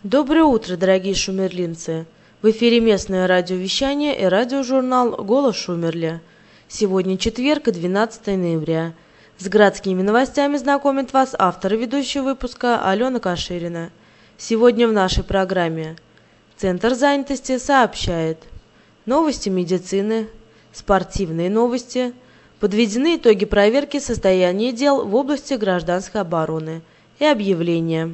Доброе утро, дорогие шумерлинцы! В эфире местное радиовещание и радиожурнал «Голос Шумерли». Сегодня четверг, 12 ноября. С городскими новостями знакомит вас автор и ведущая выпуска Алена Каширина. Сегодня в нашей программе Центр занятости сообщает новости медицины, спортивные новости, подведены итоги проверки состояния дел в области гражданской обороны и объявления.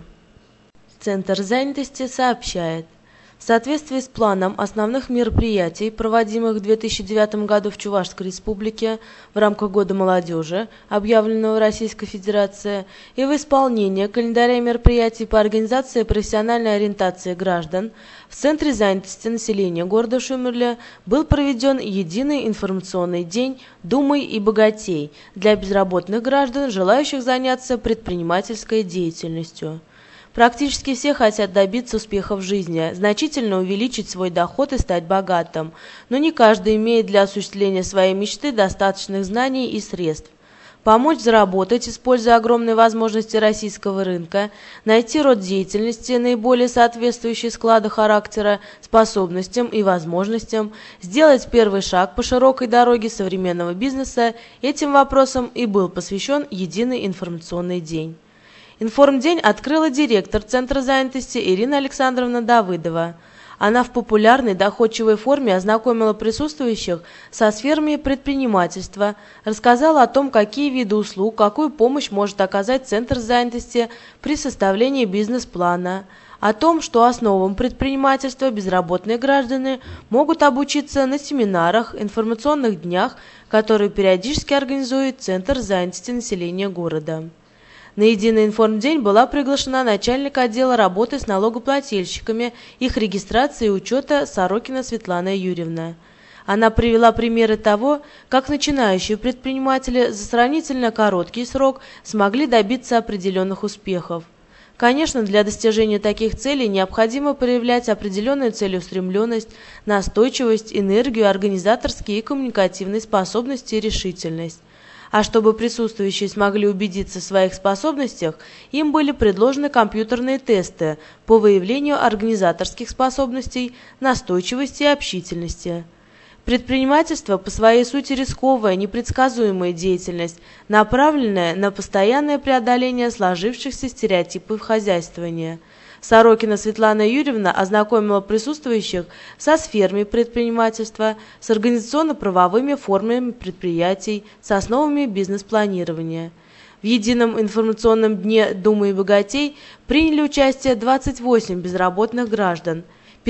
Центр занятости сообщает, в соответствии с планом основных мероприятий, проводимых в 2009 году в Чувашской Республике в рамках Года молодежи, объявленного Российской Федерацией, и в исполнение календаря мероприятий по организации профессиональной ориентации граждан, в Центре занятости населения города Шумерля был проведен единый информационный день «Думай и богатей» для безработных граждан, желающих заняться предпринимательской деятельностью. Практически все хотят добиться успеха в жизни, значительно увеличить свой доход и стать богатым, но не каждый имеет для осуществления своей мечты достаточных знаний и средств. Помочь заработать, используя огромные возможности российского рынка, найти род деятельности, наиболее соответствующий складу характера, способностям и возможностям, сделать первый шаг по широкой дороге современного бизнеса – этим вопросам и был посвящен единый информационный день. Информдень открыла директор Центра занятости Ирина Александровна Давыдова. Она в популярной, доходчивой форме ознакомила присутствующих со сферами предпринимательства, рассказала о том, какие виды услуг, какую помощь может оказать Центр занятости при составлении бизнес-плана, о том, что основам предпринимательства безработные граждане могут обучиться на семинарах, информационных днях, которые периодически организует Центр занятости населения города. На единый информдень была приглашена начальник отдела работы с налогоплательщиками, их регистрации и учета Сорокина Светлана Юрьевна. Она привела примеры того, как начинающие предприниматели за сравнительно короткий срок смогли добиться определенных успехов. Конечно, для достижения таких целей необходимо проявлять определенную целеустремленность, настойчивость, энергию, организаторские и коммуникативные способности и решительность. А чтобы присутствующие смогли убедиться в своих способностях, им были предложены компьютерные тесты по выявлению организаторских способностей, настойчивости и общительности. Предпринимательство по своей сути рисковая, непредсказуемая деятельность, направленная на постоянное преодоление сложившихся стереотипов хозяйствования. Сорокина Светлана Юрьевна ознакомила присутствующих со сферами предпринимательства, с организационно-правовыми формами предприятий, с основами бизнес-планирования. В едином информационном дне «Думай и богатей» приняли участие 28 безработных граждан.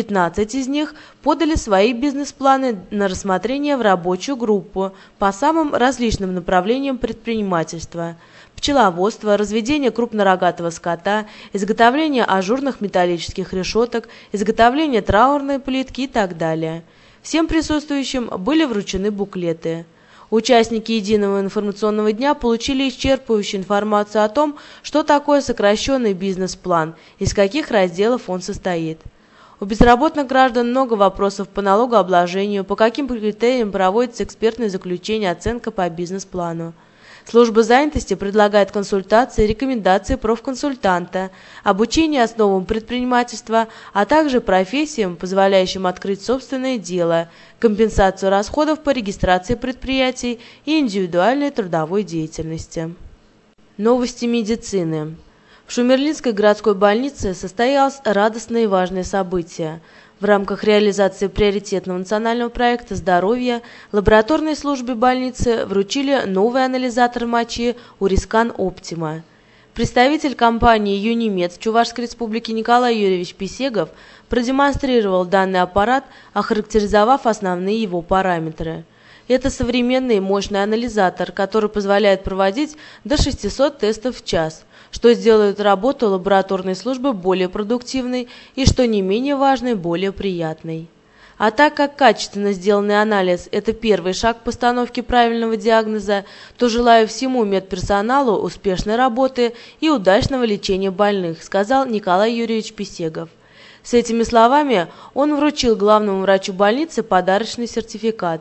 15 из них подали свои бизнес-планы на рассмотрение в рабочую группу по самым различным направлениям предпринимательства – пчеловодство, разведение крупнорогатого скота, изготовление ажурных металлических решеток, изготовление траурной плитки и так далее. Всем присутствующим были вручены буклеты. Участники единого информационного дня получили исчерпывающую информацию о том, что такое сокращенный бизнес-план, из каких разделов он состоит. У безработных граждан много вопросов по налогообложению, по каким критериям проводится экспертное заключение, оценка по бизнес-плану. Служба занятости предлагает консультации, рекомендации профконсультанта, обучение основам предпринимательства, а также профессиям, позволяющим открыть собственное дело, компенсацию расходов по регистрации предприятий и индивидуальной трудовой деятельности. Новости медицины. В Шумерлинской городской больнице состоялось радостное и важное событие. В рамках реализации приоритетного национального проекта «Здоровье» лабораторной службе больницы вручили новый анализатор мочи «Урискан Оптима». Представитель компании «Юнимед» Чувашской Республики Николай Юрьевич Писегов продемонстрировал данный аппарат, охарактеризовав основные его параметры. Это современный мощный анализатор, который позволяет проводить до 600 тестов в час, что сделает работу лабораторной службы более продуктивной и, что не менее важно, более приятной. А так как качественно сделанный анализ – это первый шаг к постановке правильного диагноза, то желаю всему медперсоналу успешной работы и удачного лечения больных, сказал Николай Юрьевич Писегов. С этими словами он вручил главному врачу больницы подарочный сертификат.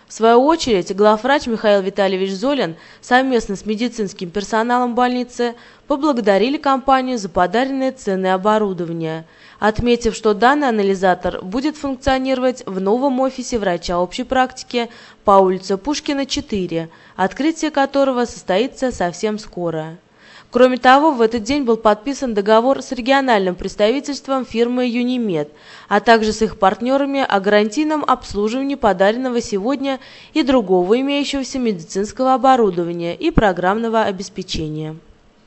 В свою очередь, главврач Михаил Витальевич Золин совместно с медицинским персоналом больницы поблагодарили компанию за подаренное ценное оборудование, отметив, что данный анализатор будет функционировать в новом офисе врача общей практики по улице Пушкина, 4, открытие которого состоится совсем скоро. Кроме того, в этот день был подписан договор с региональным представительством фирмы «Юнимед», а также с их партнерами о гарантийном обслуживании подаренного сегодня и другого имеющегося медицинского оборудования и программного обеспечения.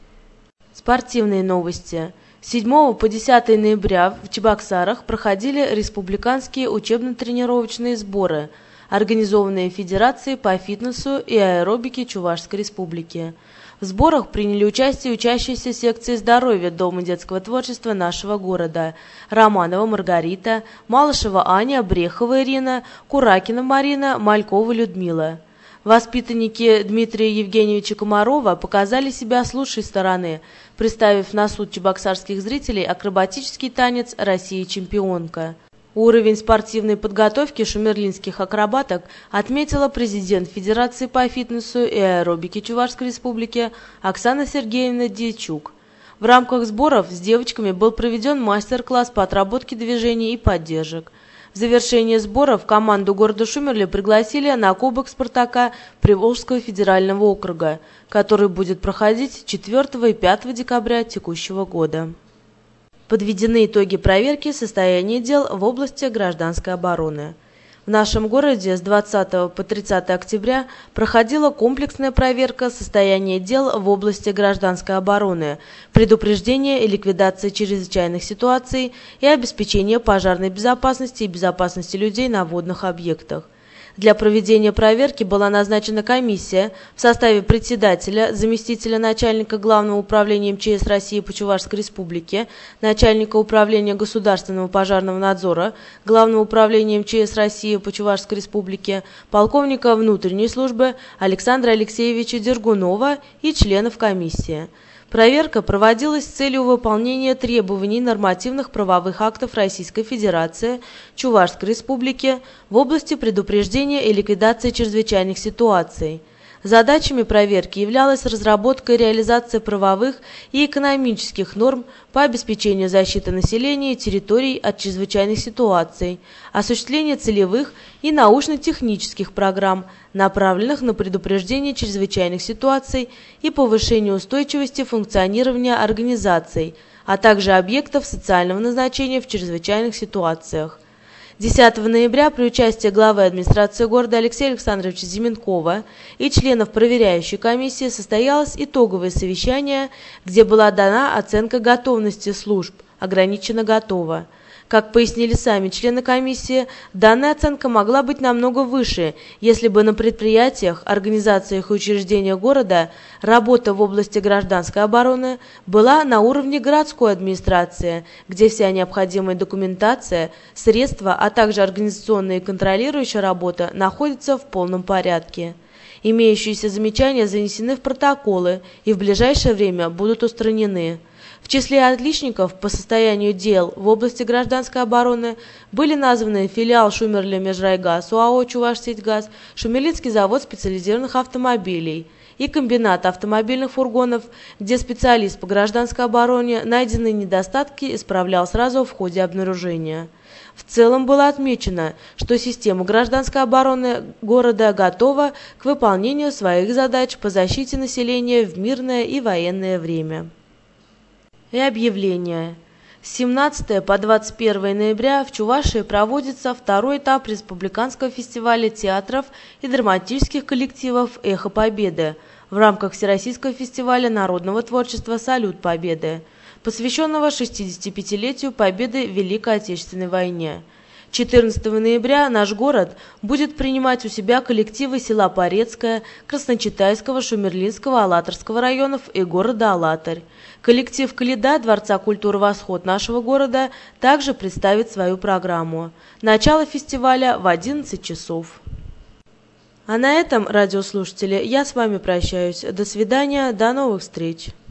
Спортивные новости. С 7 по 10 ноября в Чебоксарах проходили республиканские учебно-тренировочные сборы, организованные Федерацией по фитнесу и аэробике Чувашской Республики. В сборах приняли участие учащиеся секции здоровья Дома детского творчества нашего города: Романова Маргарита, Малышева Аня, Брехова Ирина, Куракина Марина, Малькова Людмила. Воспитанники Дмитрия Евгеньевича Комарова показали себя с лучшей стороны, представив на суд чебоксарских зрителей акробатический танец «Россия-чемпионка». Уровень спортивной подготовки шумерлинских акробаток отметила президент Федерации по фитнесу и аэробике Чувашской Республики Оксана Сергеевна Дьячук. В рамках сборов с девочками был проведен мастер-класс по отработке движений и поддержек. В завершение сборов команду города Шумерли пригласили на Кубок Спартака Приволжского федерального округа, который будет проходить 4 и 5 декабря текущего года. Подведены итоги проверки состояния дел в области гражданской обороны. В нашем городе с 20 по 30 октября проходила комплексная проверка состояния дел в области гражданской обороны, предупреждения и ликвидации чрезвычайных ситуаций и обеспечения пожарной безопасности и безопасности людей на водных объектах. Для проведения проверки была назначена комиссия в составе председателя, заместителя начальника Главного управления МЧС России по Чувашской Республике, начальника управления государственного пожарного надзора Главного управления МЧС России по Чувашской Республике, полковника внутренней службы Александра Алексеевича Дергунова и членов комиссии. Проверка проводилась с целью выполнения требований нормативных правовых актов Российской Федерации, Чувашской Республики в области предупреждения и ликвидации чрезвычайных ситуаций. Задачами проверки являлась разработка и реализация правовых и экономических норм по обеспечению защиты населения и территорий от чрезвычайных ситуаций, осуществление целевых и научно-технических программ, направленных на предупреждение чрезвычайных ситуаций и повышение устойчивости функционирования организаций, а также объектов социального назначения в чрезвычайных ситуациях. 10 ноября при участии главы администрации города Алексея Александровича Зименкова и членов проверяющей комиссии состоялось итоговое совещание, где была дана оценка готовности служб «Ограниченно готово». Как пояснили сами члены комиссии, данная оценка могла быть намного выше, если бы на предприятиях, организациях и учреждениях города работа в области гражданской обороны была на уровне городской администрации, где вся необходимая документация, средства, а также организационная и контролирующая работа находятся в полном порядке. Имеющиеся замечания занесены в протоколы и в ближайшее время будут устранены. В числе отличников по состоянию дел в области гражданской обороны были названы филиал Шумерля Межрайгаз УАО «Чувашсетьгаз», Шумерлинский завод специализированных автомобилей и комбинат автомобильных фургонов, где специалист по гражданской обороне найденные недостатки исправлял сразу в ходе обнаружения. В целом было отмечено, что система гражданской обороны города готова к выполнению своих задач по защите населения в мирное и военное время. И объявление. С 17 по 21 ноября в Чувашии проводится второй этап Республиканского фестиваля театров и драматических коллективов «Эхо Победы» в рамках Всероссийского фестиваля народного творчества «Салют Победы», посвященного 65-летию победы в Великой Отечественной войне. 14 ноября наш город будет принимать у себя коллективы села Порецкое, Красночитайского, Шумерлинского, Алатырского районов и города Алатырь. Коллектив «Каледа» Дворца культуры «Восход» нашего города также представит свою программу. Начало фестиваля в 11 часов. А на этом, радиослушатели, я с вами прощаюсь. До свидания, до новых встреч.